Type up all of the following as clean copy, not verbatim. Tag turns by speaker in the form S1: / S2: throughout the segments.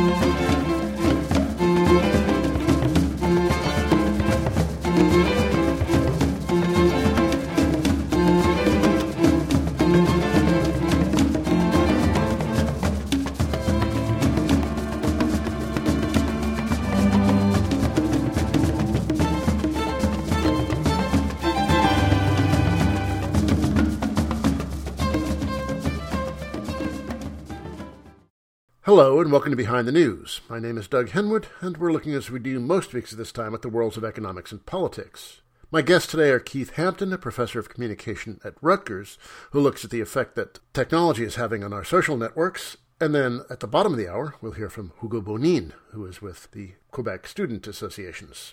S1: Hello and welcome to Behind the News. My name is Doug Henwood, and we're looking, as we do most weeks at this time, at the worlds of economics and politics. My guests today are Keith Hampton, a professor of communication at Rutgers, who looks at the effect that technology is having on our social networks. And then at the bottom of the hour, we'll hear from Hugo Bonin, who is with the Quebec Student Associations.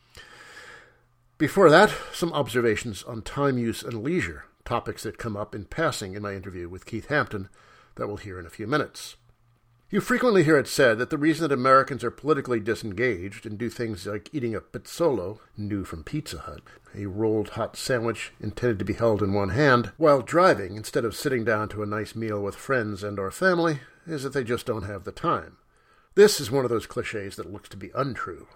S1: Before that, some observations on time use and leisure, topics that come up in passing in my interview with Keith Hampton that we'll hear in a few minutes. You frequently hear it said that the reason that Americans are politically disengaged and do things like eating a pizzolo, new from Pizza Hut, a rolled hot sandwich intended to be held in one hand, while driving instead of sitting down to a nice meal with friends and or family, is that they just don't have the time. This is one of those cliches that looks to be untrue.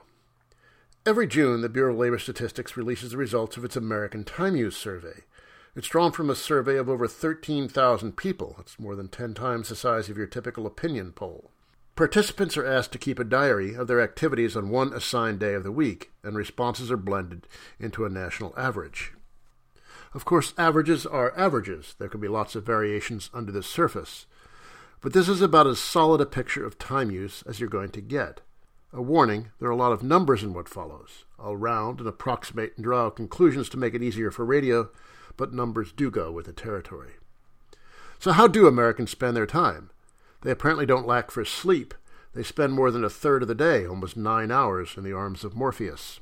S1: Every June, the Bureau of Labor Statistics releases the results of its American Time Use Survey. It's drawn from a survey of over 13,000 people. It's more than 10 times the size of your typical opinion poll. Participants are asked to keep a diary of their activities on one assigned day of the week, and responses are blended into a national average. Of course, averages are averages. There can be lots of variations under the surface. But this is about as solid a picture of time use as you're going to get. A warning, there are a lot of numbers in what follows. I'll round and approximate and draw conclusions to make it easier for radio, but numbers do go with the territory. So how do Americans spend their time? They apparently don't lack for sleep. They spend more than a third of the day, almost 9 hours, in the arms of Morpheus.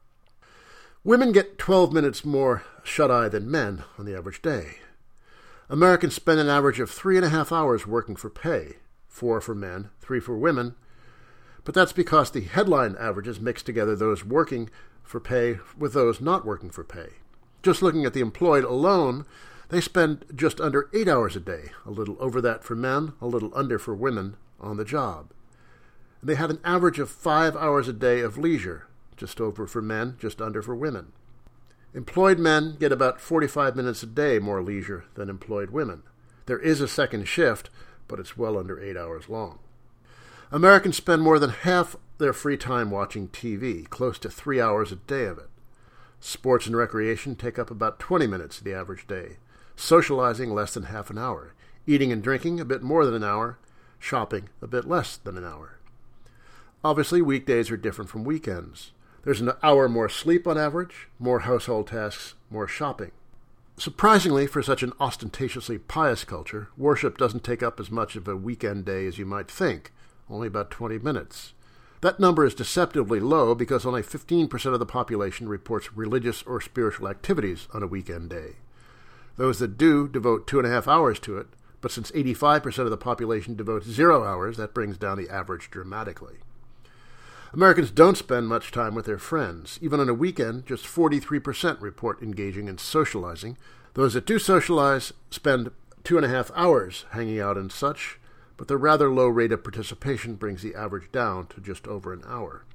S1: Women get 12 minutes more shut-eye than men on the average day. Americans spend an average of 3.5 hours working for pay, 4 for men, 3 for women, but that's because the headline averages mix together those working for pay with those not working for pay. Just looking at the employed alone, they spend just under 8 hours a day, a little over that for men, a little under for women, on the job. They had an average of 5 hours a day of leisure, just over for men, just under for women. Employed men get about 45 minutes a day more leisure than employed women. There is a second shift, but it's well under 8 hours long. Americans spend more than half their free time watching TV, close to 3 hours a day of it. Sports and recreation take up about 20 minutes of the average day, socializing less than half an hour, eating and drinking a bit more than an hour, shopping a bit less than an hour. Obviously, weekdays are different from weekends. There's an hour more sleep on average, more household tasks, more shopping. Surprisingly, for such an ostentatiously pious culture, worship doesn't take up as much of a weekend day as you might think, only about 20 minutes. That number is deceptively low because only 15% of the population reports religious or spiritual activities on a weekend day. Those that do devote 2.5 hours to it, but since 85% of the population devotes 0 hours, that brings down the average dramatically. Americans don't spend much time with their friends. Even on a weekend, just 43% report engaging in socializing. Those that do socialize spend 2.5 hours hanging out and such, but the rather low rate of participation brings the average down to just over an hour.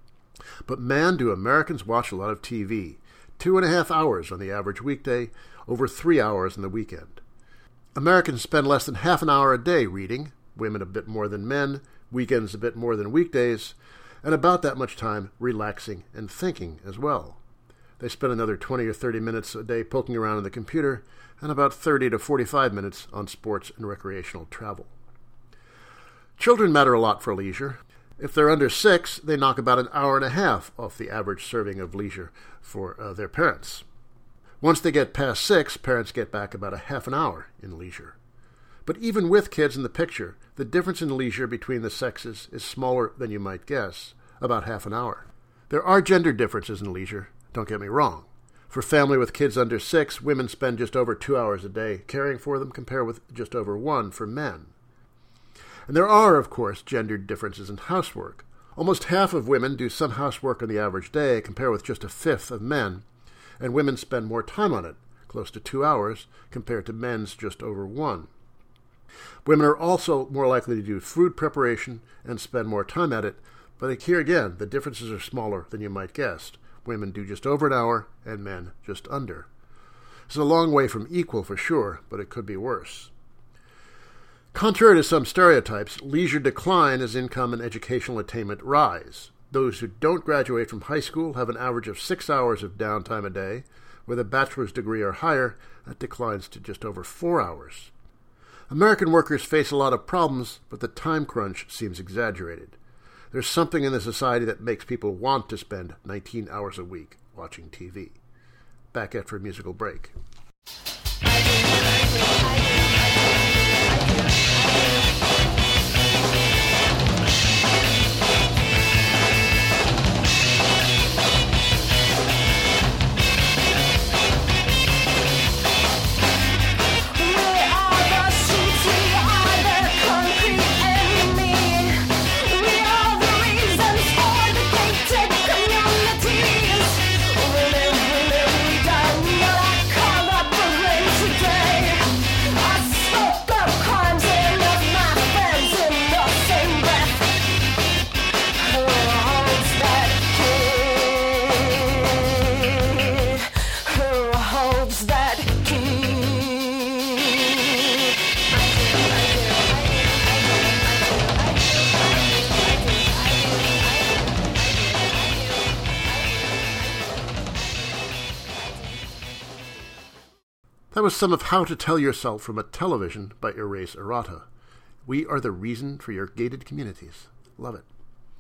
S1: But man, do Americans watch a lot of TV. 2.5 hours on the average weekday, over 3 hours on the weekend. Americans spend less than half an hour a day reading, women a bit more than men, weekends a bit more than weekdays, and about that much time relaxing and thinking as well. They spend another 20 or 30 minutes a day poking around on the computer, and about 30 to 45 minutes on sports and recreational travel. Children matter a lot for leisure. If they're under 6, they knock about an hour and a half off the average serving of leisure for their parents. Once they get past 6, parents get back about a half an hour in leisure. But even with kids in the picture, the difference in leisure between the sexes is smaller than you might guess, about half an hour. There are gender differences in leisure, don't get me wrong. For family with kids under 6, women spend just over 2 hours a day caring for them, compared with just over 1 for men. And there are, of course, gendered differences in housework. Almost half of women do some housework on the average day, compared with just a fifth of men, and women spend more time on it, close to 2 hours, compared to men's just over 1. Women are also more likely to do food preparation and spend more time at it, but here again, the differences are smaller than you might guess. Women do just over an hour, and men just under. It's a long way from equal for sure, but it could be worse. Contrary to some stereotypes, leisure decline as income and educational attainment rise. Those who don't graduate from high school have an average of 6 hours of downtime a day. With a bachelor's degree or higher, that declines to just over 4 hours. American workers face a lot of problems, but the time crunch seems exaggerated. There's something in the society that makes people want to spend 19 hours a week watching TV. Back after a musical break. That was some of How to Tell Yourself from a Television by Erase Errata. We are the reason for your gated communities. Love it.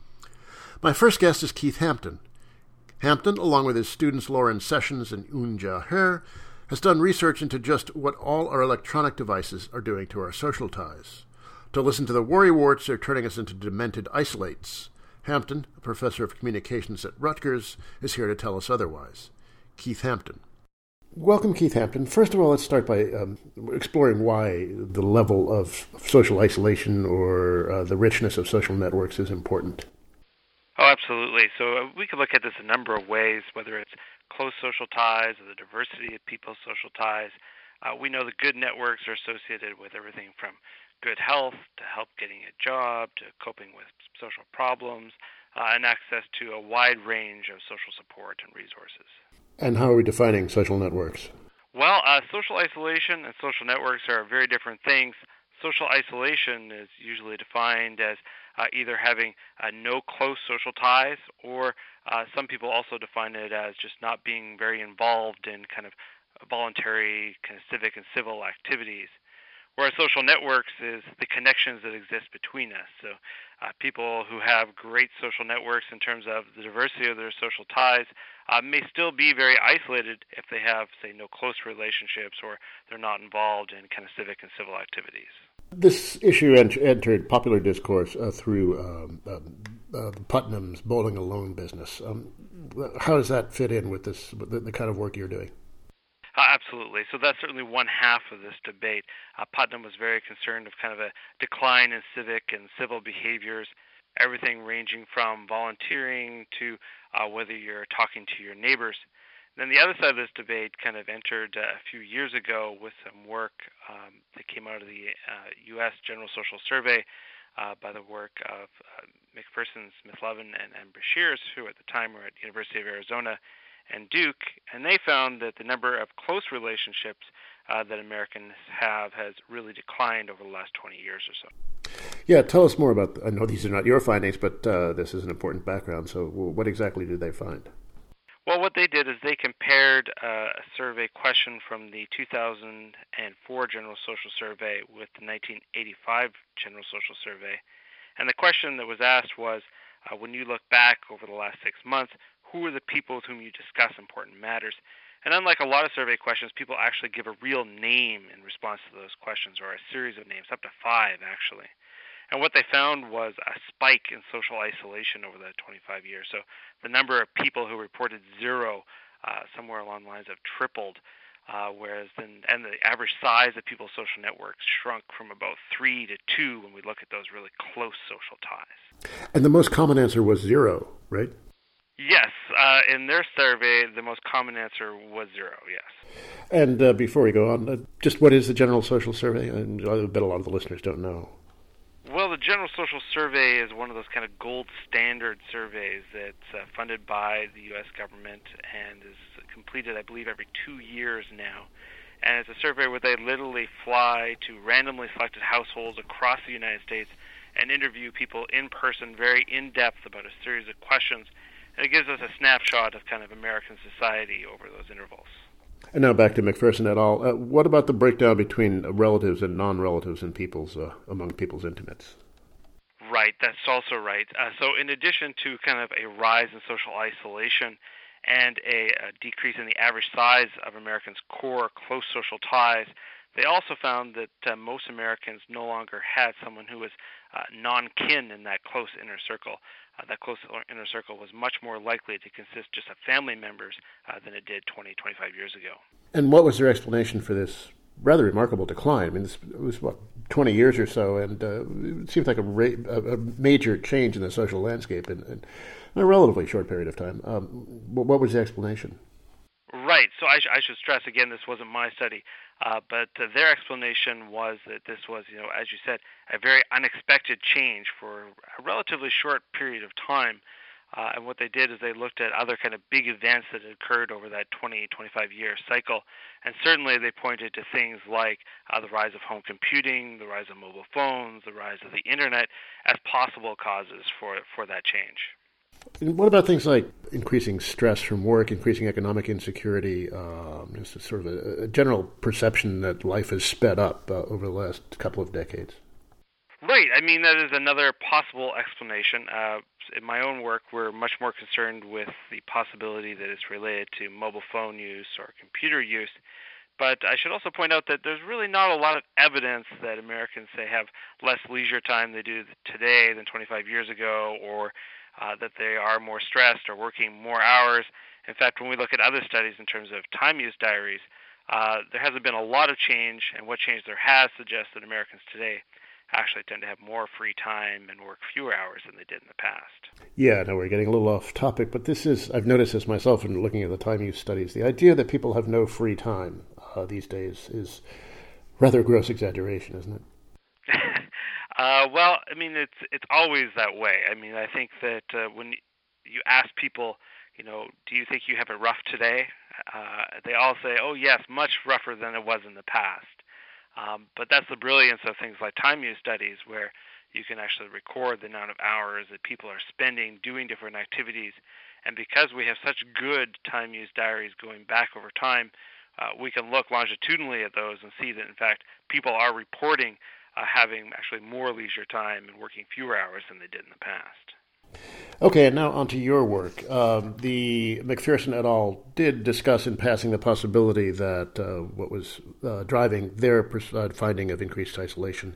S1: My first guest is Keith Hampton. Hampton, along with his students Lauren Sessions and Unja Her, has done research into just what all our electronic devices are doing to our social ties. To listen to the worrywarts, they're turning us into demented isolates. Hampton, a professor of communications at Rutgers, is here to tell us otherwise. Keith Hampton. Welcome, Keith Hampton. First of all, let's start by exploring why the level of social isolation or the richness of social networks is important.
S2: Oh, absolutely. So we could look at this a number of ways, whether it's close social ties or the diversity of people's social ties. We know the good networks are associated with everything from good health to help getting a job to coping with social problems and access to a wide range of social support and resources.
S1: And how are we defining social networks?
S2: Well, social isolation and social networks are very different things. Social isolation is usually defined as either having no close social ties, or some people also define it as just not being very involved in kind of voluntary kind of civic and civil activities. Whereas social networks is the connections that exist between us. So people who have great social networks in terms of the diversity of their social ties may still be very isolated if they have, say, no close relationships or they're not involved in kind of civic and civil activities.
S1: This issue entered popular discourse through Putnam's Bowling Alone business. How does that fit in with this, the kind of work you're doing?
S2: Absolutely. So that's certainly one half of this debate. Putnam was very concerned of kind of a decline in civic and civil behaviors, everything ranging from volunteering to whether you're talking to your neighbors. Then the other side of this debate kind of entered a few years ago with some work that came out of the U.S. General Social Survey by the work of McPherson, Smith-Levin, and Beshears, who at the time were at the University of Arizona and Duke, and they found that the number of close relationships that Americans have has really declined over the last 20 years or so.
S1: Yeah, tell us more about, I know these are not your findings, but this is an important background, so what exactly did they find?
S2: Well, what they did is they compared a survey question from the 2004 General Social Survey with the 1985 General Social Survey, and the question that was asked was, when you look back over the last 6 months, who are the people with whom you discuss important matters? And unlike a lot of survey questions, people actually give a real name in response to those questions, or a series of names, up to 5 actually. And what they found was a spike in social isolation over the 25 years. So the number of people who reported 0 somewhere along the lines have tripled, whereas and the average size of people's social networks shrunk from about 3 to 2 when we look at those really close social ties.
S1: And the most common answer was 0, right?
S2: Yes, in their survey, the most common answer was 0, yes.
S1: And before we go on, just what is the General Social Survey? And I bet a lot of the listeners don't know.
S2: Well, the General Social Survey is one of those kind of gold standard surveys that's funded by the U.S. government and is completed, I believe, every 2 years now. And it's a survey where they literally fly to randomly selected households across the United States and interview people in person, very in-depth about a series of questions. And it gives us a snapshot of kind of American society over those intervals.
S1: And now back to McPherson et al. What about the breakdown between relatives and non-relatives in among people's intimates?
S2: Right, that's also right. So in addition to kind of a rise in social isolation and a decrease in the average size of Americans' core close social ties, they also found that most Americans no longer had someone who was non-kin in that close inner circle. That close inner circle was much more likely to consist just of family members than it did 20, 25 years ago.
S1: And what was their explanation for this rather remarkable decline? I mean, it was, 20 years or so, and it seems like a major change in the social landscape in a relatively short period of time. What was the explanation?
S2: Right. So I should stress again, this wasn't my study, but their explanation was that this was, as you said, a very unexpected change for a relatively short period of time. And what they did is they looked at other kind of big events that had occurred over that 20, 25-year cycle. And certainly they pointed to things like the rise of home computing, the rise of mobile phones, the rise of the internet as possible causes for that change.
S1: And what about things like increasing stress from work, increasing economic insecurity, just a sort of a general perception that life has sped up over the last couple of decades?
S2: Right. I mean, that is another possible explanation. In my own work, we're much more concerned with the possibility that it's related to mobile phone use or computer use. But I should also point out that there's really not a lot of evidence that Americans, say, have less leisure time they do today than 25 years ago, or that they are more stressed or working more hours. In fact, when we look at other studies in terms of time use diaries, there hasn't been a lot of change, and what change there has suggests that Americans today actually tend to have more free time and work fewer hours than they did in the past.
S1: Yeah, no, we're getting a little off topic, but I've noticed this myself in looking at the time use studies. The idea that people have no free time these days is rather a gross exaggeration, isn't it?
S2: Well, I mean, it's always that way. I mean, I think that when you ask people, do you think you have it rough today? They all say, oh, yes, much rougher than it was in the past. But that's the brilliance of things like time use studies, where you can actually record the amount of hours that people are spending doing different activities. And because we have such good time use diaries going back over time, we can look longitudinally at those and see that, in fact, people are reporting having actually more leisure time and working fewer hours than they did in the past.
S1: Okay, and now on to your work. The McPherson et al. Did discuss in passing the possibility that what was driving their finding of increased isolation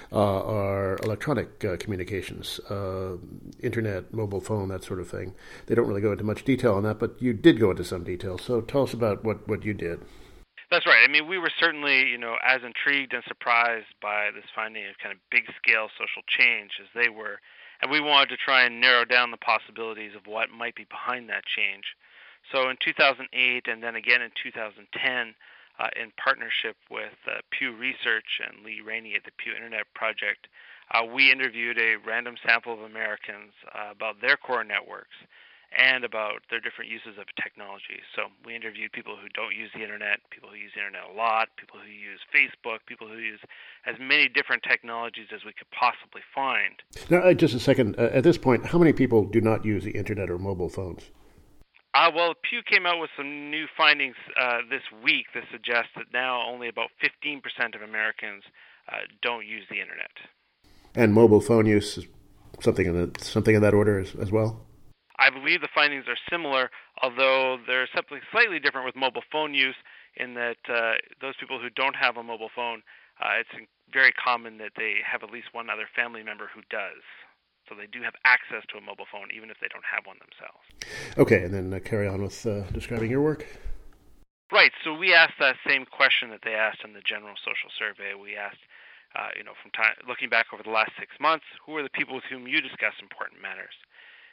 S1: are electronic communications, internet, mobile phone, that sort of thing. They don't really go into much detail on that, but you did go into some detail. So tell us about what you did.
S2: That's right. I mean, we were certainly, as intrigued and surprised by this finding of kind of big-scale social change as they were. And we wanted to try and narrow down the possibilities of what might be behind that change. So in 2008 and then again in 2010, in partnership with Pew Research and Lee Rainey at the Pew Internet Project, we interviewed a random sample of Americans about their core networks and about their different uses of technology. So we interviewed people who don't use the internet, people who use the internet a lot, people who use Facebook, people who use as many different technologies as we could possibly find.
S1: Now, just a second. At this point, how many people do not use the internet or mobile phones?
S2: Well, Pew came out with some new findings this week that suggest that now only about 15% of Americans don't use the internet.
S1: And mobile phone use is something in that order as well?
S2: I believe the findings are similar, although there's something slightly different with mobile phone use in that those people who don't have a mobile phone, it's very common that they have at least one other family member who does. So they do have access to a mobile phone, even if they don't have one themselves.
S1: Okay, and then carry on with describing your work.
S2: Right, so we asked that same question that they asked in the General Social Survey. We asked, from time, looking back over the last 6 months, who are the people with whom you discuss important matters?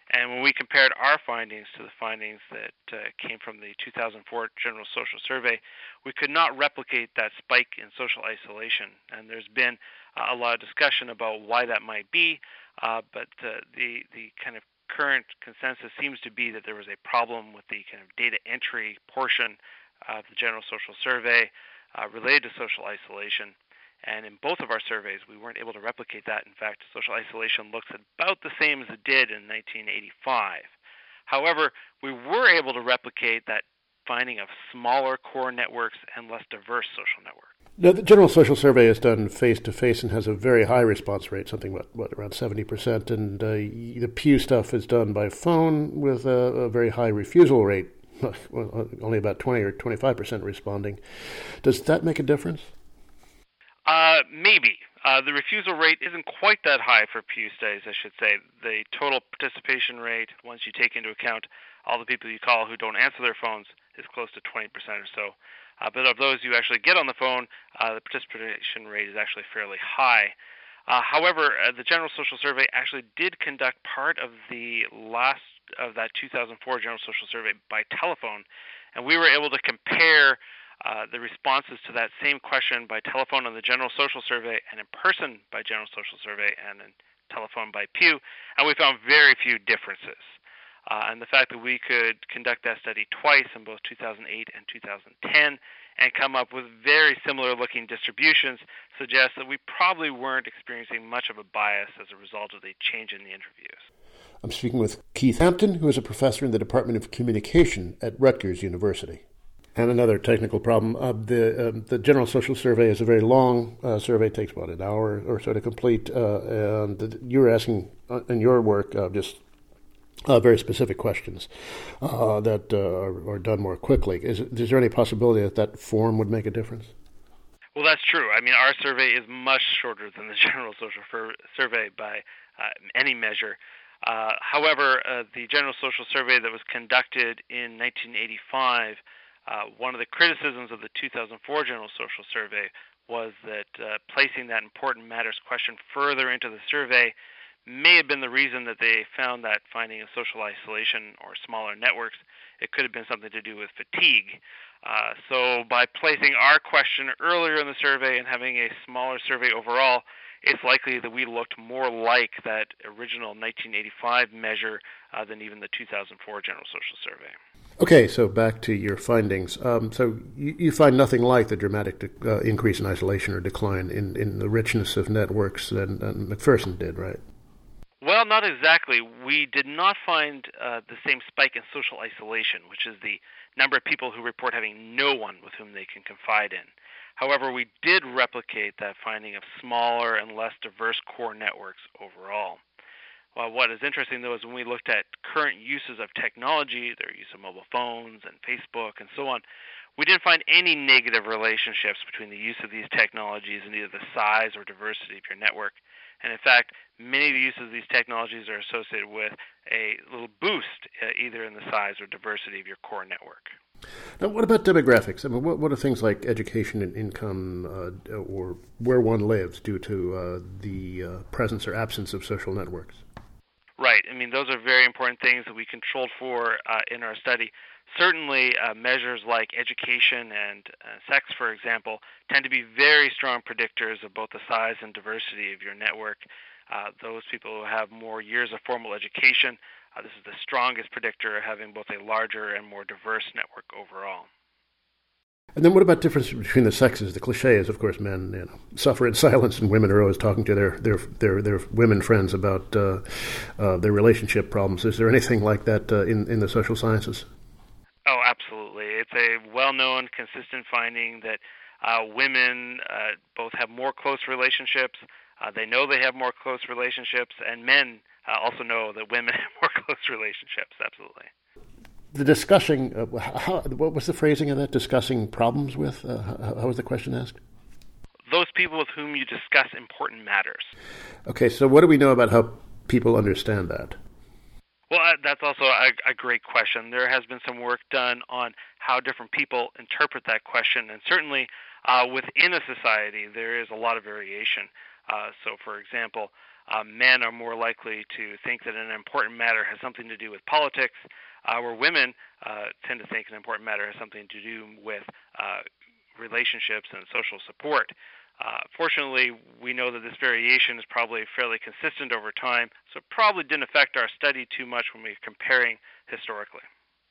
S2: And when we compared our findings to the findings that came from the 2004 General Social Survey, we could not replicate that spike in social isolation. And there's been a lot of discussion about why that might be, but the kind of current consensus seems to be that there was a problem with the kind of data entry portion of the General Social Survey related to social isolation. And in both of our surveys, we weren't able to replicate that. In fact, social isolation looks about the same as it did in 1985. However, we were able to replicate that finding of smaller core networks and less diverse social networks.
S1: Now, the General Social Survey is done face-to-face and has a very high response rate, something around 70%, and the Pew stuff is done by phone with a very high refusal rate, only about 20 or 25% responding. Does that make a difference?
S2: Maybe. The refusal rate isn't quite that high for Pew studies, I should say. The total participation rate, once you take into account all the people you call who don't answer their phones, is close to 20% or so. But of those you actually get on the phone, the participation rate is actually fairly high. However, the General Social Survey actually did conduct part of the last of that 2004 General Social Survey by telephone, and we were able to compare the responses to that same question by telephone on the General Social Survey and in person by General Social Survey and in telephone by Pew, and we found very few differences. And the fact that we could conduct that study twice in both 2008 and 2010 and come up with very similar looking distributions suggests that we probably weren't experiencing much of a bias as a result of the change in the interviews.
S1: I'm speaking with Keith Hampton, who is a professor in the Department of Communication at Rutgers University. And another technical problem, the General Social Survey is a very long survey, takes about an hour or so to complete, and you're asking in your work just very specific questions that are done more quickly. Is there any possibility that form would make a difference?
S2: Well, that's true. I mean, our survey is much shorter than the General Social Survey by any measure. However, the General Social Survey that was conducted in 1985, one of the criticisms of the 2004 General Social Survey was that placing that important matters question further into the survey may have been the reason that they found that finding of social isolation or smaller networks. It could have been something to do with fatigue. So by placing our question earlier in the survey and having a smaller survey overall, it's likely that we looked more like that original 1985 measure than even the 2004 General Social Survey.
S1: Okay, so back to your findings. So you find nothing like the dramatic increase in isolation or decline in the richness of networks than McPherson did, right?
S2: Well, not exactly. We did not find the same spike in social isolation, which is the number of people who report having no one with whom they can confide in. However, we did replicate that finding of smaller and less diverse core networks overall. Well, what is interesting, though, is when we looked at current uses of technology, their use of mobile phones and Facebook and so on, we didn't find any negative relationships between the use of these technologies and either the size or diversity of your network. And in fact, many of the uses of these technologies are associated with a little boost either in the size or diversity of your core network.
S1: Now, what about demographics? I mean, what are things like education and income or where one lives due to the presence or absence of social networks?
S2: Right. I mean, those are very important things that we controlled for in our study. Certainly, measures like education and sex, for example, tend to be very strong predictors of both the size and diversity of your network. Those people who have more years of formal education, this is the strongest predictor of having both a larger and more diverse network overall.
S1: And then what about difference between the sexes? The cliche is, of course, men suffer in silence, and women are always talking to their women friends about their relationship problems. Is there anything like that in the social sciences?
S2: Oh, absolutely. It's a well-known, consistent finding that women both have more close relationships. They know they have more close relationships, and men also know that women have more close relationships. Absolutely.
S1: The discussing, what was the phrasing of that? Discussing problems with? How was the question asked?
S2: Those people with whom you discuss important matters.
S1: Okay, so what do we know about how people understand that?
S2: Well, that's also a great question. There has been some work done on how different people interpret that question, and certainly Within a society, there is a lot of variation. So, for example, men are more likely to think that an important matter has something to do with politics, where women tend to think an important matter has something to do with relationships and social support. Fortunately, we know that this variation is probably fairly consistent over time, so it probably didn't affect our study too much when we were comparing historically.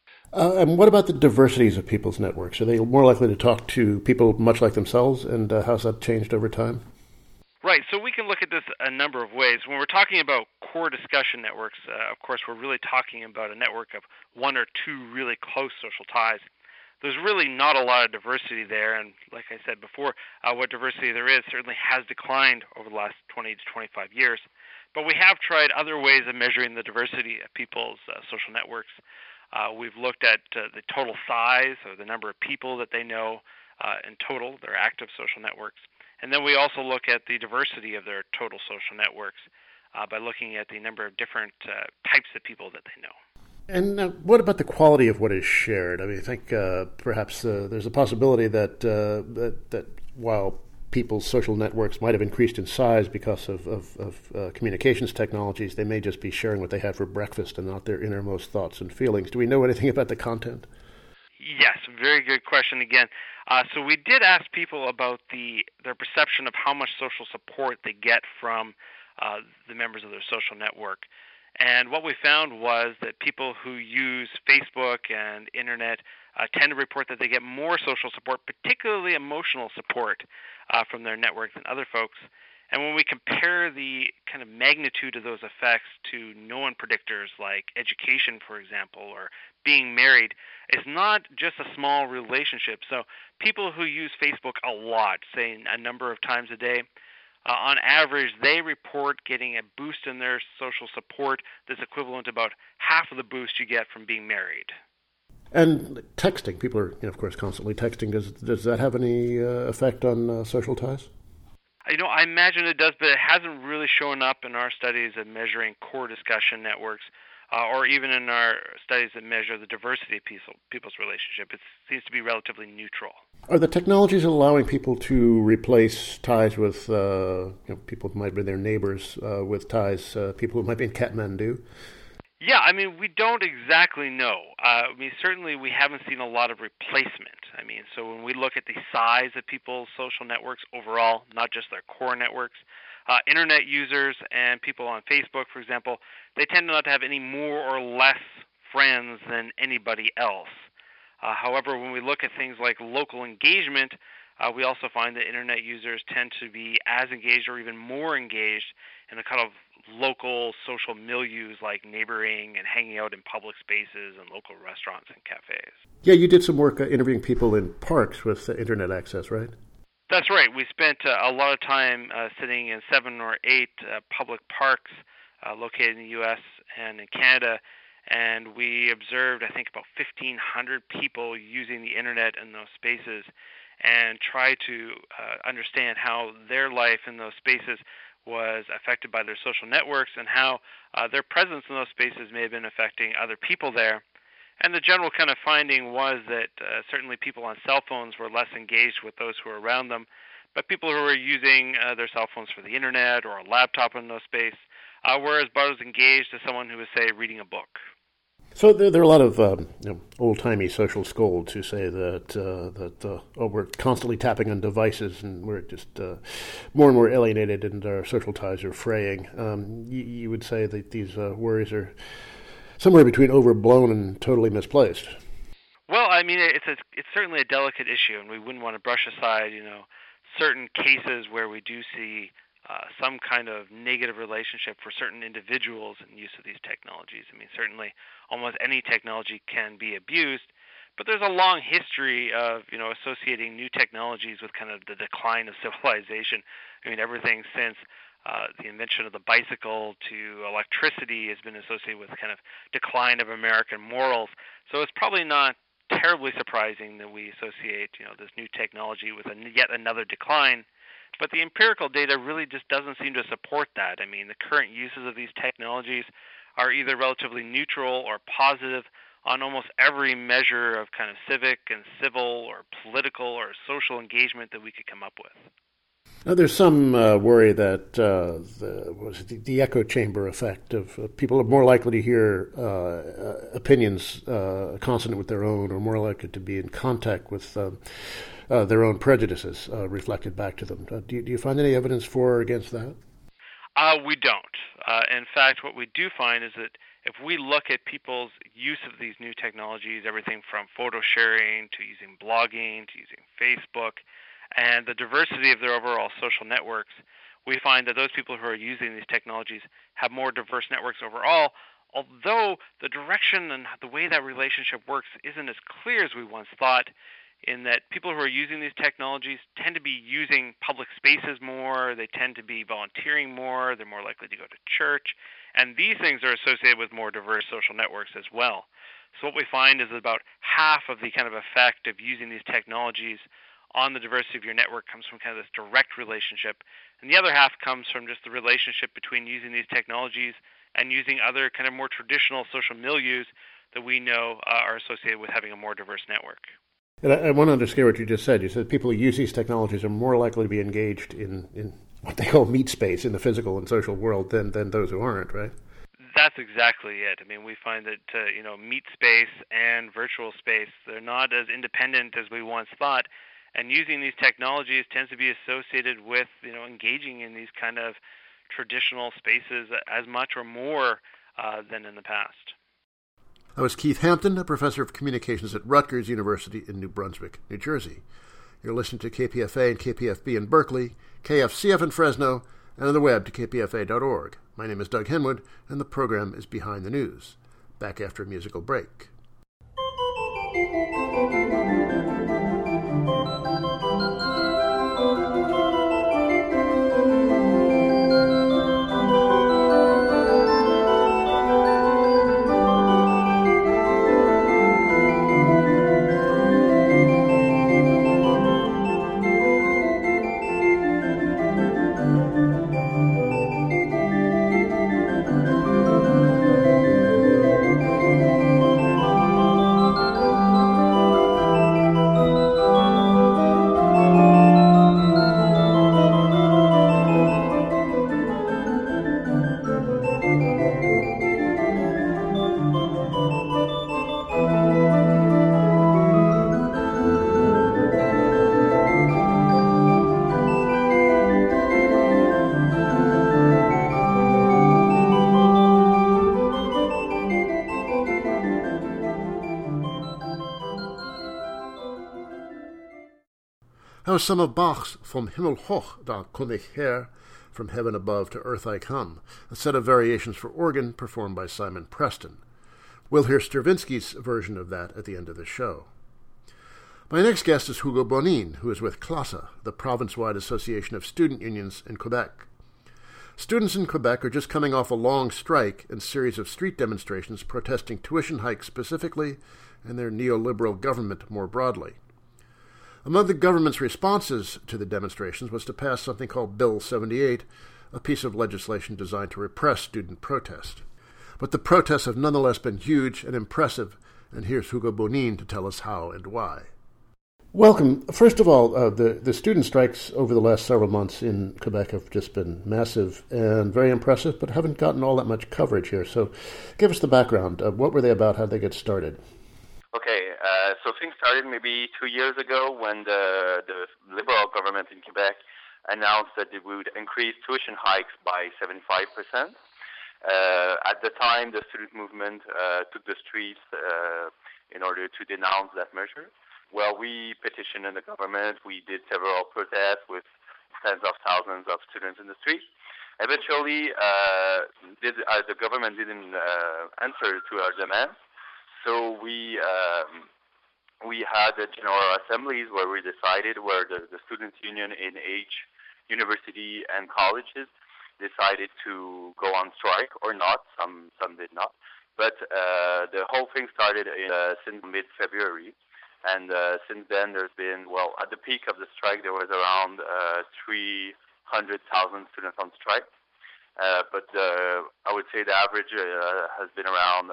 S1: And what about the diversities of people's networks? Are they more likely to talk to people much like themselves, and how's that changed over time?
S2: Right, so we can look at this a number of ways. When we're talking about core discussion networks, of course, we're really talking about a network of one or two really close social ties. There's really not a lot of diversity there, and like I said before, what diversity there is certainly has declined over the last 20 to 25 years. But we have tried other ways of measuring the diversity of people's social networks. We've looked at the total size, or the number of people that they know in total, their active social networks. And then we also look at the diversity of their total social networks by looking at the number of different types of people that they know.
S1: And what about the quality of what is shared? I mean, I think perhaps there's a possibility that while people's social networks might have increased in size because of communications technologies, they may just be sharing what they had for breakfast and not their innermost thoughts and feelings. Do we know anything about the content?
S2: Yes, very good question again. So we did ask people about their perception of how much social support they get from the members of their social network. And what we found was that people who use Facebook and Internet tend to report that they get more social support, particularly emotional support, from their network than other folks. And when we compare the kind of magnitude of those effects to known predictors like education, for example, or being married, it's not just a small relationship. So people who use Facebook a lot, say a number of times a day, on average, they report getting a boost in their social support that's equivalent to about half of the boost you get from being married.
S1: And texting, people are, of course, constantly texting. Does that have any effect on social ties?
S2: I imagine it does, but it hasn't really shown up in our studies of measuring core discussion networks, or even in our studies that measure the diversity of people's relationship. It seems to be relatively neutral.
S1: Are the technologies allowing people to replace ties with people who might be their neighbors with ties, people who might be in Kathmandu?
S2: Yeah, I mean, we don't exactly know. Certainly we haven't seen a lot of replacement. So when we look at the size of people's social networks overall, not just their core networks, Internet users and people on Facebook, for example, they tend not to have any more or less friends than anybody else. However, when we look at things like local engagement, we also find that Internet users tend to be as engaged or even more engaged in a kind of local social milieus like neighboring and hanging out in public spaces and local restaurants and cafes.
S1: Yeah, you did some work interviewing people in parks with Internet access, right?
S2: That's right. We spent a lot of time sitting in 7 or 8 public parks located in the U.S. and in Canada, and we observed, I think, about 1,500 people using the Internet in those spaces and try to understand how their life in those spaces was affected by their social networks and how their presence in those spaces may have been affecting other people there. And the general kind of finding was that certainly people on cell phones were less engaged with those who were around them, but people who were using their cell phones for the Internet or a laptop in those space were about as engaged as someone who was, say, reading a book.
S1: So there are a lot of old-timey social scolds who say that we're constantly tapping on devices and we're just more and more alienated and our social ties are fraying. You would say that these worries are somewhere between overblown and totally misplaced.
S2: Well, it's certainly a delicate issue, and we wouldn't want to brush aside, certain cases where we do see some kind of negative relationship for certain individuals in use of these technologies. Certainly almost any technology can be abused, but there's a long history of, associating new technologies with kind of the decline of civilization. Everything since the invention of the bicycle to electricity has been associated with kind of decline of American morals. So it's probably not terribly surprising that we associate, this new technology with yet another decline. But the empirical data really just doesn't seem to support that. The current uses of these technologies are either relatively neutral or positive on almost every measure of kind of civic and civil or political or social engagement that we could come up with.
S1: Now, there's some worry that the echo chamber effect of people are more likely to hear opinions consonant with their own, or more likely to be in contact with their own prejudices reflected back to them. Do you find any evidence for or against that?
S2: We don't. In fact, what we do find is that if we look at people's use of these new technologies, everything from photo sharing to using blogging to using Facebook, and the diversity of their overall social networks, we find that those people who are using these technologies have more diverse networks overall, although the direction and the way that relationship works isn't as clear as we once thought, in that people who are using these technologies tend to be using public spaces more, they tend to be volunteering more, they're more likely to go to church, and these things are associated with more diverse social networks as well. So what we find is that about half of the kind of effect of using these technologies on the diversity of your network comes from kind of this direct relationship, and the other half comes from just the relationship between using these technologies and using other kind of more traditional social milieus that we know are associated with having a more diverse network.
S1: And I want to understand what you just said. You said people who use these technologies are more likely to be engaged in what they call meat space in the physical and social world than those who aren't, right?
S2: That's exactly it. I mean, we find that meat space and virtual space, they're not as independent as we once thought. And using these technologies tends to be associated with, engaging in these kind of traditional spaces as much or more than in the past.
S1: That was Keith Hampton, a professor of communications at Rutgers University in New Brunswick, New Jersey. You're listening to KPFA and KPFB in Berkeley, KFCF in Fresno, and on the web to kpfa.org. My name is Doug Henwood, and the program is Behind the News. Back after a musical break. Some of Bach's Vom Himmel hoch, da komm ich her, From Heaven Above to Earth I Come, a set of variations for organ performed by Simon Preston. We'll hear Stravinsky's version of that at the end of the show. My next guest is Hugo Bonin, who is with CLASA, the province-wide association of student unions in Quebec. Students in Quebec are just coming off a long strike and series of street demonstrations protesting tuition hikes specifically and their neoliberal government more broadly. Among the government's responses to the demonstrations was to pass something called Bill 78, a piece of legislation designed to repress student protest. But the protests have nonetheless been huge and impressive, and here's Hugo Bonin to tell us how and why. Welcome. First of all, the student strikes over the last several months in Quebec have just been massive and very impressive, but haven't gotten all that much coverage here. So give us the background. What were they about? How did they get started?
S3: Okay, so things started maybe 2 years ago when the Liberal government in Quebec announced that they would increase tuition hikes by 75%. At the time, the student movement took the streets in order to denounce that measure. Well, we petitioned the government. We did several protests with tens of thousands of students in the street. Eventually, the government didn't answer to our demands. So we had the general assemblies where we decided, where the student union in each university and colleges decided to go on strike or not. Some did not. But the whole thing started since mid-February. And since then, there's been, well, at the peak of the strike, there was around 300,000 students on strike. But I would say the average has been around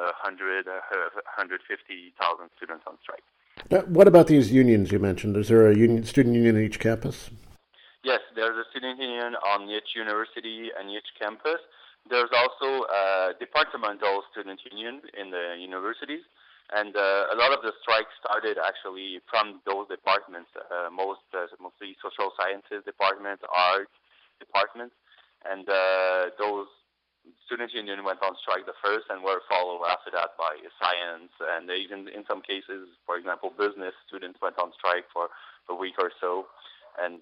S3: 150,000 students on strike.
S1: What about these unions you mentioned? Is there a student union in each campus?
S3: Yes, there's a student union on each university and each campus. There's also a departmental student union in the universities. And a lot of the strikes started actually from those departments, mostly social sciences departments, art departments. And those student union went on strike the first and were followed after that by science. And even in some cases, for example, business students went on strike for a week or so. And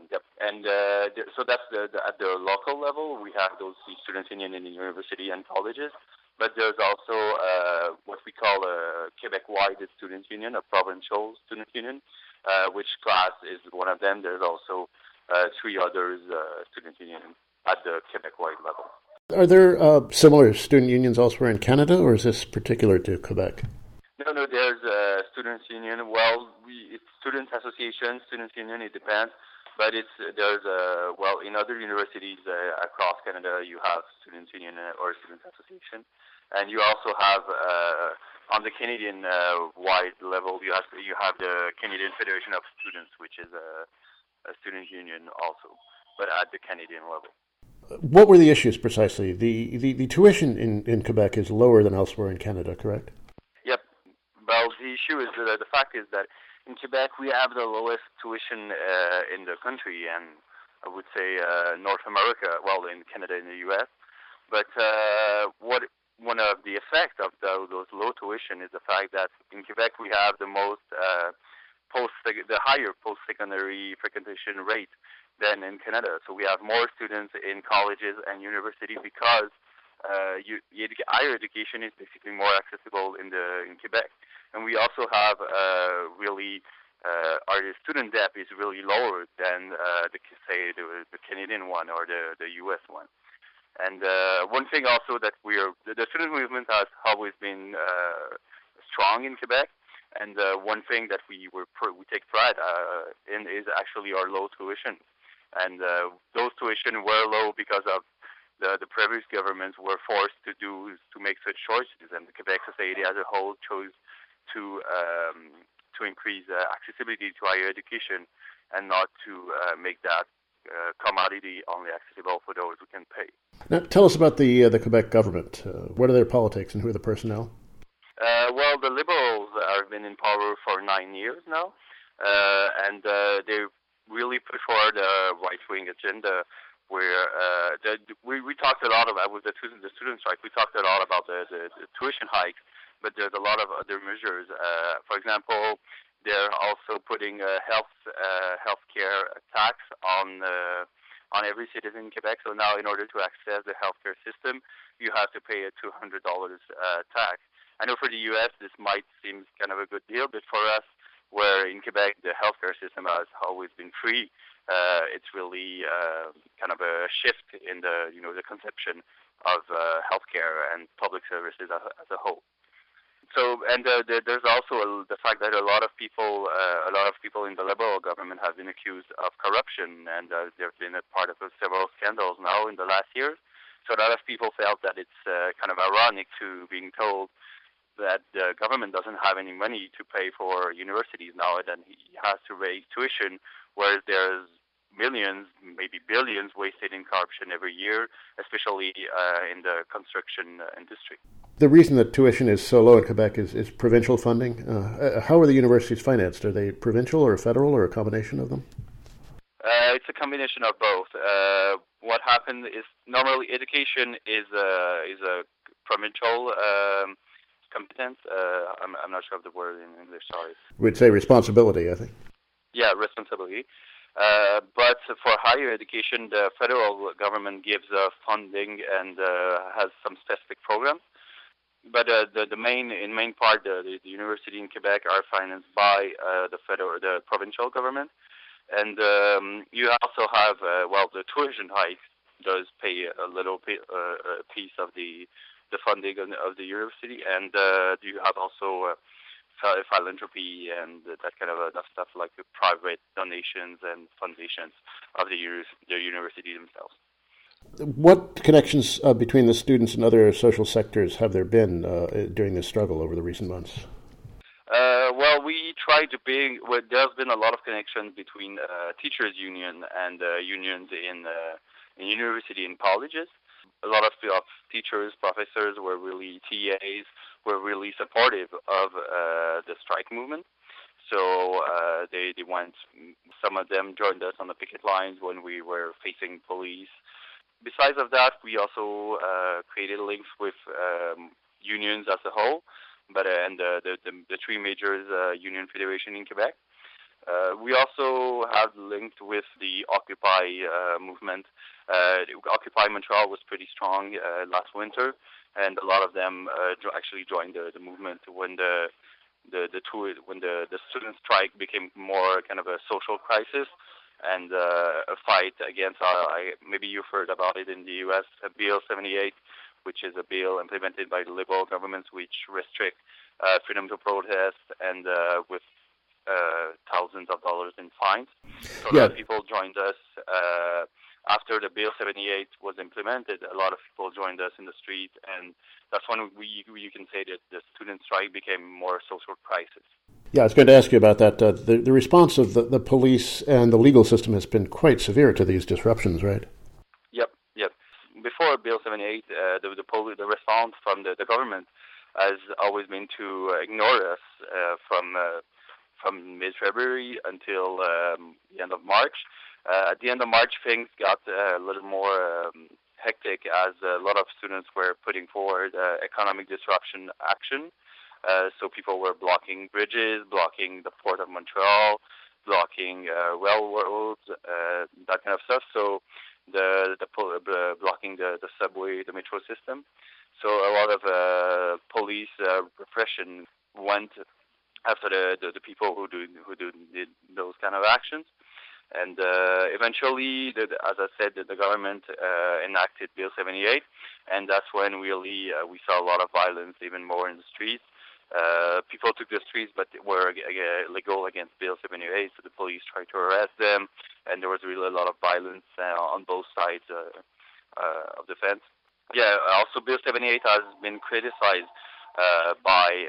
S3: so that's at the local level. We have those student union in the university and colleges. But there's also what we call a Quebec-wide student union, a provincial student union, which class is one of them. There's also 3 others student unions at the Quebec-wide level.
S1: Are there similar student unions elsewhere in Canada, or is this particular to Quebec?
S3: No, there's a students' union. Well, it's student association, students' union, it depends. But in other universities across Canada, you have students' union or student association. And you also have, on the Canadian-wide level, you have the Canadian Federation of Students, which is a student union also, but at the Canadian level.
S1: What were the issues precisely? The tuition in Quebec is lower than elsewhere in Canada, correct?
S3: Yep. Well, the issue is the fact is that in Quebec we have the lowest tuition in the country, and I would say North America, well, in Canada and the U.S. But one of the effects of those low tuition is the fact that in Quebec we have the most the higher post-secondary frequentation rate than in Canada. So we have more students in colleges and universities because higher education is basically more accessible in Quebec. And we also have our student debt is really lower than the Canadian one or the U.S. one. And one thing also that the student movement has always been strong in Quebec. And one thing that we take pride in is actually our low tuition. And those tuition were low because of the previous governments were forced to make such choices, and the Quebec society as a whole chose to increase accessibility to higher education and not to make that commodity only accessible for those who can pay.
S1: Now, tell us about the Quebec government. What are their politics and who are the personnel?
S3: Well, the Liberals have been in power for 9 years now, and they really put forward a right-wing agenda where we talked a lot about, with the student strike, we talked a lot about the tuition hikes, but there's a lot of other measures. For example, they're also putting a healthcare tax on every citizen in Quebec. So now in order to access the healthcare system, you have to pay a $200 tax. I know for the U.S. this might seem kind of a good deal, but for us, where in Quebec the healthcare system has always been free, it's really kind of a shift in the conception of healthcare and public services as a whole. So, and there's also the fact that a lot of people in the Liberal government have been accused of corruption, and they've been a part of several scandals now in the last years. So a lot of people felt that it's kind of ironic to being told that the government doesn't have any money to pay for universities now, and then he has to raise tuition, whereas there's millions, maybe billions, wasted in corruption every year, especially in the construction industry.
S1: The reason that tuition is so low in Quebec is provincial funding. How are the universities financed? Are they provincial or federal or a combination of them?
S3: It's a combination of both. What happened is normally education is a provincial competence. I'm not sure of the word in English, sorry.
S1: We'd say responsibility, I think.
S3: Yeah, responsibility. But for higher education, the federal government gives funding and has some specific programs. But the main part, the university in Quebec are financed by the provincial government. And you also have, the tuition hike does pay a little piece of the funding of the university, and you have also philanthropy and that kind of stuff like the private donations and foundations of the university themselves.
S1: What connections between the students and other social sectors have there been during this struggle over the recent months?
S3: Well, we try to bring. Well, there's been a lot of connections between teachers' union and unions in university and colleges. A lot of teachers, professors were really TAs were really supportive of the strike movement. So they went. Some of them joined us on the picket lines when we were facing police. Besides of that, we also created links with unions as a whole, but and the three major union federation in Quebec. We also have linked with the Occupy movement. Occupy Montreal was pretty strong last winter, and a lot of them actually joined the movement when when the student strike became more kind of a social crisis and a fight against, maybe you've heard about it in the U.S., Bill 78, which is a bill implemented by the Liberal governments which restrict freedom to protest and with thousands of dollars in fines. So a lot of people joined us. After the Bill 78 was implemented, a lot of people joined us in the street, and that's when you can say that the student strike became more a social crisis.
S1: Yeah, I was going to ask you about that. The response of the police and the legal system has been quite severe to these disruptions, right? Yep.
S3: Before Bill 78, the response from the government has always been to ignore us from mid-February until the end of March. At the end of March, things got a little more hectic as a lot of students were putting forward economic disruption action. So people were blocking bridges, blocking the Port of Montreal, blocking railroads, that kind of stuff. So blocking the subway, the metro system. So a lot of police repression went after the people who did those kind of actions. And eventually, as I said, the government enacted Bill 78, and that's when really we saw a lot of violence, even more in the streets. People took the streets, but were illegal against Bill 78, so the police tried to arrest them, and there was really a lot of violence on both sides of the fence. Yeah, also Bill 78 has been criticized by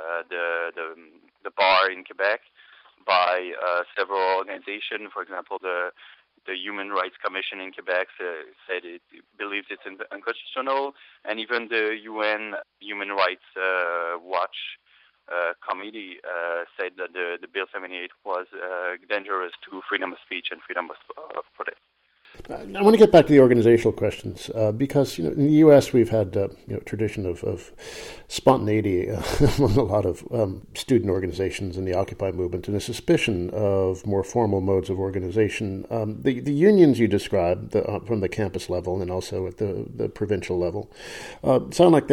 S3: the bar in Quebec, by several organizations. For example, the Human Rights Commission in Quebec said it believes it's unconstitutional, and even the UN Human Rights Watch committee said that the Bill 78 was dangerous to freedom of speech and freedom of protest.
S1: I want to get back to the organizational questions because in the U.S. we've had tradition of spontaneity among a lot of student organizations in the Occupy movement and a suspicion of more formal modes of organization. The unions you described from the campus level and also at the provincial level sound like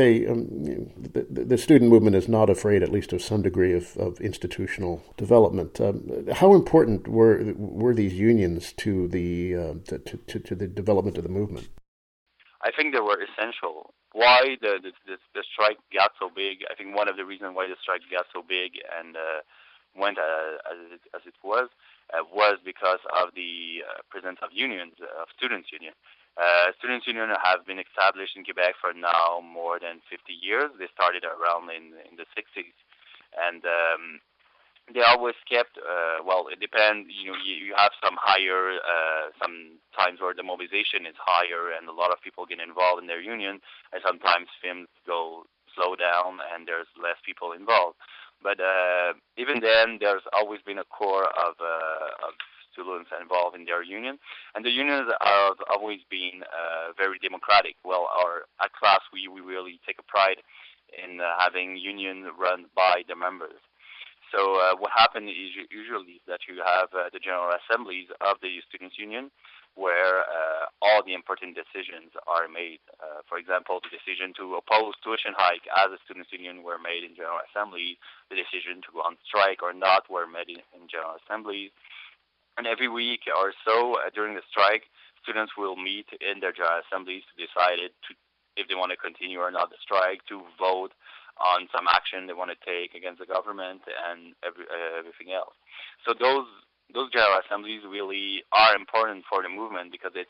S1: the student movement is not afraid, at least, of some degree of institutional development. How important were these unions to the to the development of the movement?
S3: I think they were essential. Why the strike got so big? I think one of the reasons why the strike got so big and went as it was because of the presence of unions, of students' union. Students' union have been established in Quebec for now more than 50 years. They started around in the 60s, and they always kept, it depends, you have some higher, some times where the mobilization is higher and a lot of people get involved in their union, and sometimes things go slow down and there's less people involved. But even then, there's always been a core of students involved in their union, and the unions have always been very democratic. Well, at class, we really take a pride in having union run by the members. So what happened is usually that you have the general assemblies of the students' union where all the important decisions are made. For example, the decision to oppose tuition hike as a students' union were made in general assembly. The decision to go on strike or not were made in general assemblies. And every week or so during the strike, students will meet in their general assemblies to decide if they want to continue or not the strike, to vote on some action they want to take against the government and everything else. So those general assemblies really are important for the movement because they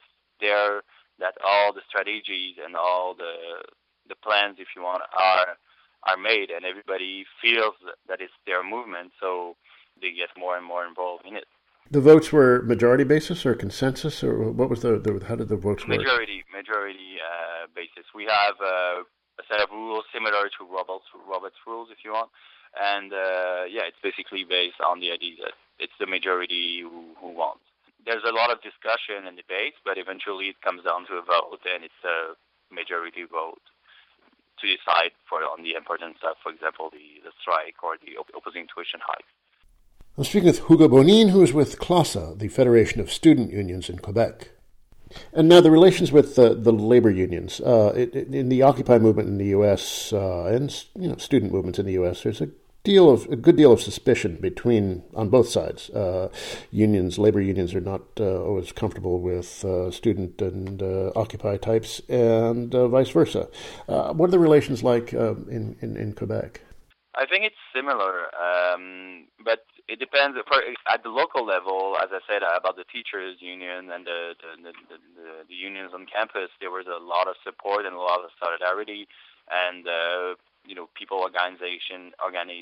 S3: there that all the strategies and all the plans, if you want, are made, and everybody feels that it's their movement, so they get more and more involved in it.
S1: The votes were majority basis or consensus, or what was how did the votes work?
S3: Majority basis. We have a set of rules similar to Robert's rules, if you want, and it's basically based on the idea that it's the majority who wants. There's a lot of discussion and debate, but eventually it comes down to a vote, and it's a majority vote to decide on the important stuff, for example, the strike or the opposing tuition hike.
S1: I'm speaking with Hugo Bonin, who is with CLASA, the Federation of Student Unions in Quebec. And now the relations with the labor unions. In the Occupy movement in the U.S. And student movements in the U.S., there's a good deal of suspicion on both sides. Labor unions are not always comfortable with student and Occupy types, and vice versa. What are the relations like in Quebec?
S3: I think it's similar, but it depends. At the local level, as I said, about the teachers' union and the unions on campus, there was a lot of support and a lot of solidarity, and people organizing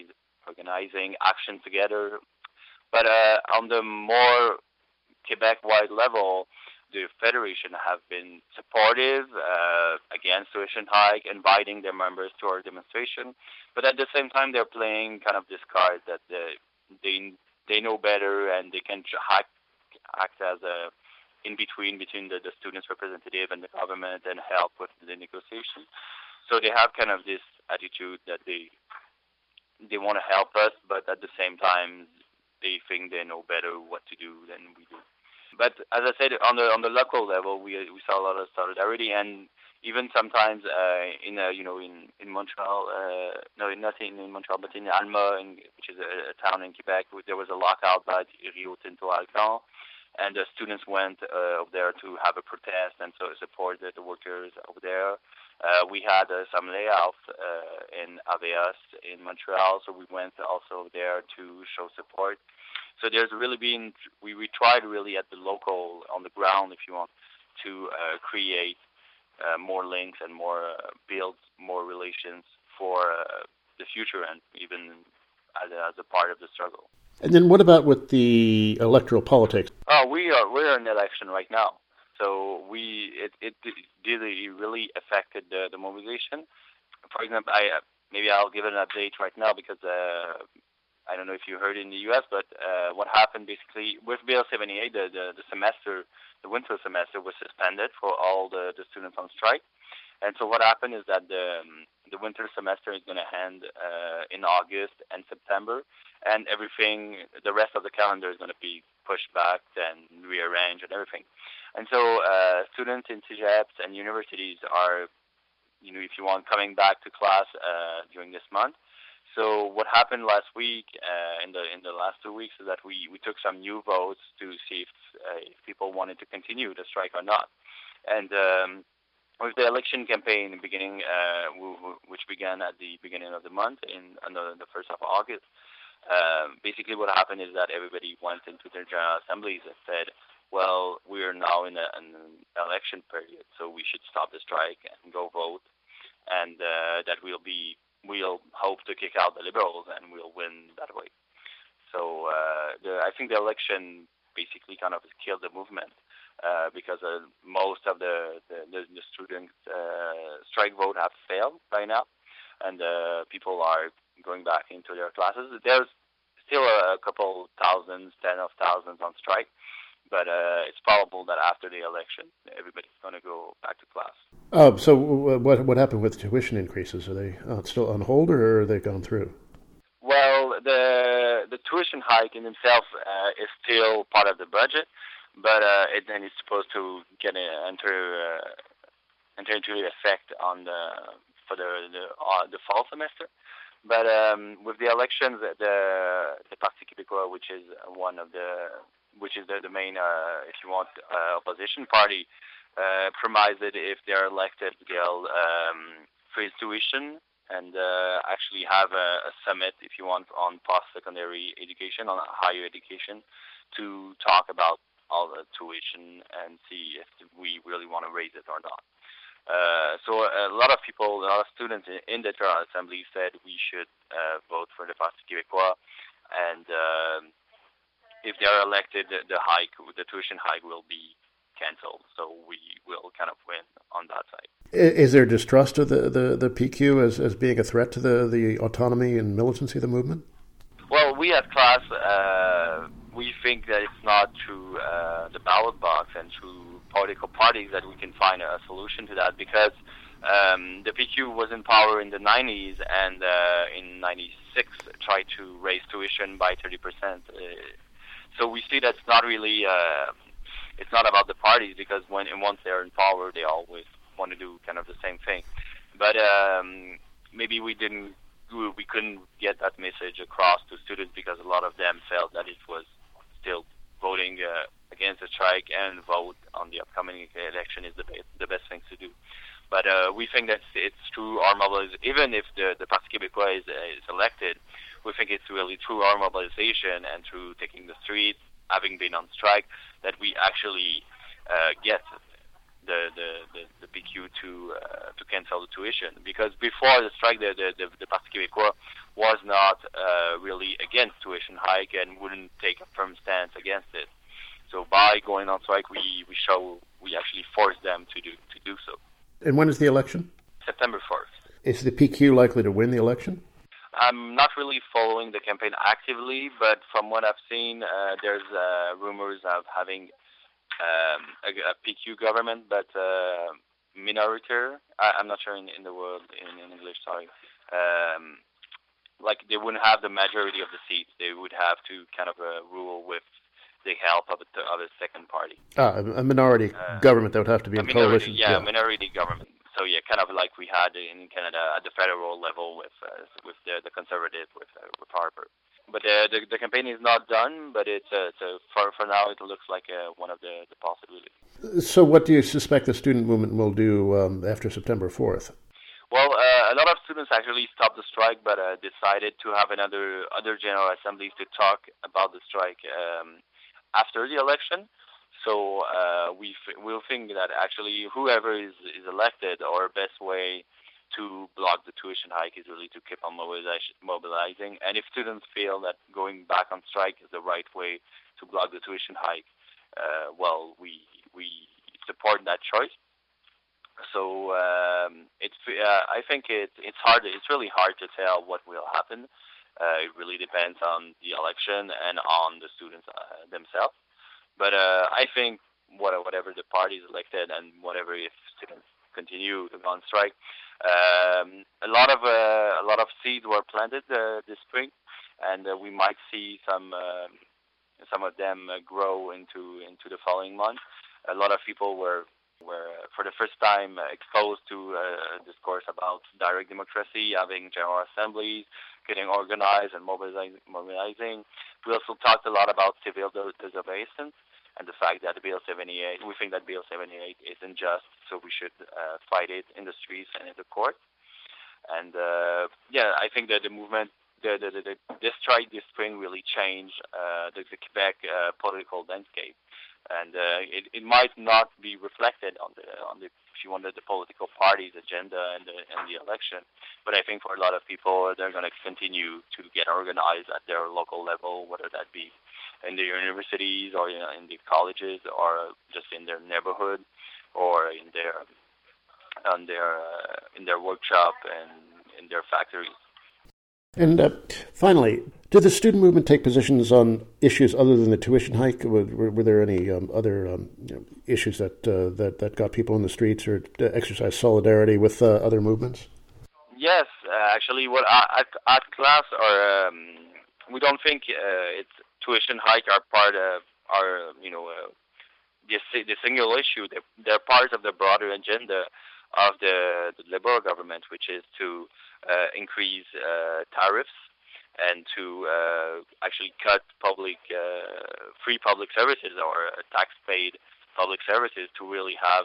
S3: action together. But on the more Quebec-wide level, the Federation have been supportive against tuition hike, inviting their members to our demonstration. But at the same time, they're playing kind of this card that they know better, and they can act as a in-between between the students' representative and the government and help with the negotiation. So they have kind of this attitude that they want to help us, but at the same time, they think they know better what to do than we do. But as I said, on the local level, we saw a lot of solidarity, and even sometimes in Montreal, not in Montreal, but in Alma, which is a town in Quebec, there was a lockout by Rio Tinto Alcan, and the students went over there to have a protest and so support the workers over there. We had some layoffs in Aveas in Montreal, so we went also there to show support. So there's really been, we tried really at the local, on the ground, if you want, to create more links and build more relations for the future and even as a part of the struggle.
S1: And then what about with the electoral politics?
S3: We're in election right now. So it really affected the mobilization. For example, I'll give an update right now because I don't know if you heard in the U.S., but what happened basically with Bill 78, the winter semester was suspended for all the students on strike. And so what happened is that the winter semester is going to end in August and September, and everything, the rest of the calendar is going to be pushed back and rearranged and everything. And so students in CEGEPs and universities are, if you want, coming back to class during this month. So what happened last week, in the last 2 weeks, is that we took some new votes to see if people wanted to continue the strike or not. And with the election campaign beginning, which began at the beginning of the month, on the 1st of August, basically what happened is that everybody went into their general assemblies and said, well, we are now in an election period, so we should stop the strike and go vote, and that we'll hope to kick out the Liberals and we'll win that way. So I think the election basically kind of killed the movement because most of the student strike vote have failed by now, and people are going back into their classes. There's still a couple thousands, tens of thousands on strike, but it's probable that after the election, everybody's going to go back to class.
S1: So what happened with tuition increases? Are they still on hold, or are they gone through?
S3: Well, the tuition hike in itself is still part of the budget, but it then is supposed to enter into effect for the fall semester. But with the elections, the Parti Québécois, which is the main, if you want, opposition party, promised that if they're elected, they'll freeze tuition and actually have a summit, if you want, on post-secondary education, on higher education, to talk about all the tuition and see if we really want to raise it or not. So a lot of students in the General Assembly said we should vote for the Parti Québécois, and if they are elected, the tuition hike will be canceled. So we will kind of win on that side.
S1: Is there distrust of the PQ as being a threat to the autonomy and militancy of the movement?
S3: Well, we at CLAS, we think that it's not through the ballot box and through political parties that we can find a solution to that, because the PQ was in power in the 90s and in 96 tried to raise tuition by 30%. So we see that's not really, it's not about the parties, because once they're in power, they always want to do kind of the same thing. But maybe we couldn't get that message across to students, because a lot of them felt that it was still voting against the strike, and vote on the upcoming election is the best thing to do. But we think that it's through our mobilization. Even if the Parti Québécois is elected, we think it's really through our mobilization and through taking the streets, having been on strike, that we actually get the PQ to cancel the tuition. Because before the strike, the Parti Québécois was not really against tuition hike and wouldn't take a firm stance against it. So by going on strike, we actually force them to do so.
S1: And when is the election?
S3: September 1st.
S1: Is the PQ likely to win the election?
S3: I'm not really following the campaign actively, but from what I've seen, there's rumors of having a PQ government, but minoritaire. I'm not sure in the world in English. Sorry. Like they wouldn't have the majority of the seats. They would have to kind of rule with the help of a second party.
S1: A minority government that would have to be in coalition.
S3: Yeah, minority government. So yeah, kind of like we had in Canada at the federal level with the Conservative with Harper. But the campaign is not done. But it's for now it looks like one of the possibilities. So
S1: what do you suspect the student movement will do after September 4th?
S3: Well, a lot of students actually stopped the strike, but decided to have other general assemblies to talk about the strike after the election. So we'll think that actually whoever is elected, our best way to block the tuition hike is really to keep on mobilizing. And if students feel that going back on strike is the right way to block the tuition hike, well, we support that choice. So I think it's hard. It's really hard to tell what will happen. It really depends on the election and on the students themselves. But I think whatever the party is elected, and whatever if students continue to go on strike, a lot of seeds were planted this spring, and we might see some of them grow into the following month. A lot of people were for the first time exposed to a discourse about direct democracy, having general assemblies, getting organized and mobilizing. We also talked a lot about civil disobedience and the fact that Bill 78, we think that Bill 78 isn't just, so we should fight it in the streets and in the court. And I think that the movement, this strike this spring really changed the Quebec political landscape. And it might not be reflected on the if you wanted the political party's agenda and the election, but I think for a lot of people they're going to continue to get organized at their local level, whether that be in the universities or in the colleges or just in their neighborhood or in their workshop and in their factories.
S1: And finally, did the student movement take positions on issues other than the tuition hike? Were there any other issues that got people in the streets or exercised solidarity with other movements?
S3: Yes, actually, at CLAS, we don't think it's tuition hike are part of the single issue. They're part of the broader agenda of the Liberal government, which is to increase tariffs and to actually cut free public services or tax-paid public services to really have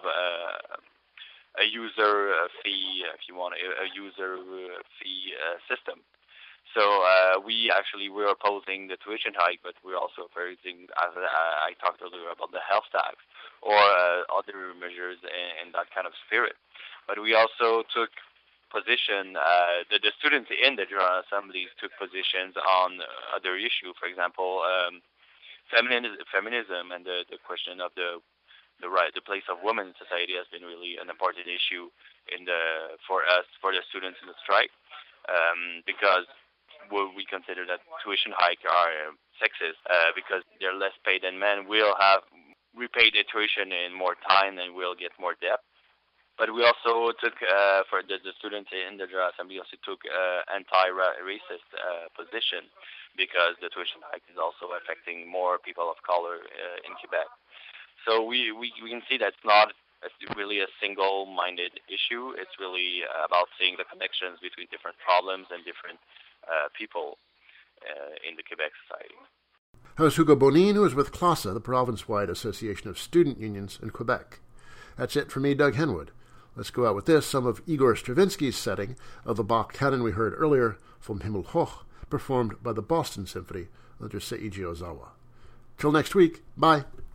S3: a user fee, if you want, a user fee system. So we were opposing the tuition hike, but we're also opposing, as I talked earlier, about the health tax or other measures in that kind of spirit. But we also took position, the students in the General Assemblies took positions on other issues, for example, feminism and the question of the place of women in society has been really an important issue for the students in the strike, because we consider that tuition hikes are sexist, because they're less paid than men. We'll have repaid the tuition in more time and we'll get more debt. But we also took, for the students in the General Assembly, also took anti-racist position, because the tuition hike is also affecting more people of color in Quebec. So we can see that's not really a single-minded issue. It's really about seeing the connections between different problems and different people in the Quebec society.
S1: That was Hugo Bonin, who is with CLASA, the province-wide association of student unions in Quebec. That's it for me, Doug Henwood. Let's go out with this, some of Igor Stravinsky's setting of the Bach canon we heard earlier, Vom Himmel hoch, performed by the Boston Symphony under Seiji Ozawa. Till next week, bye.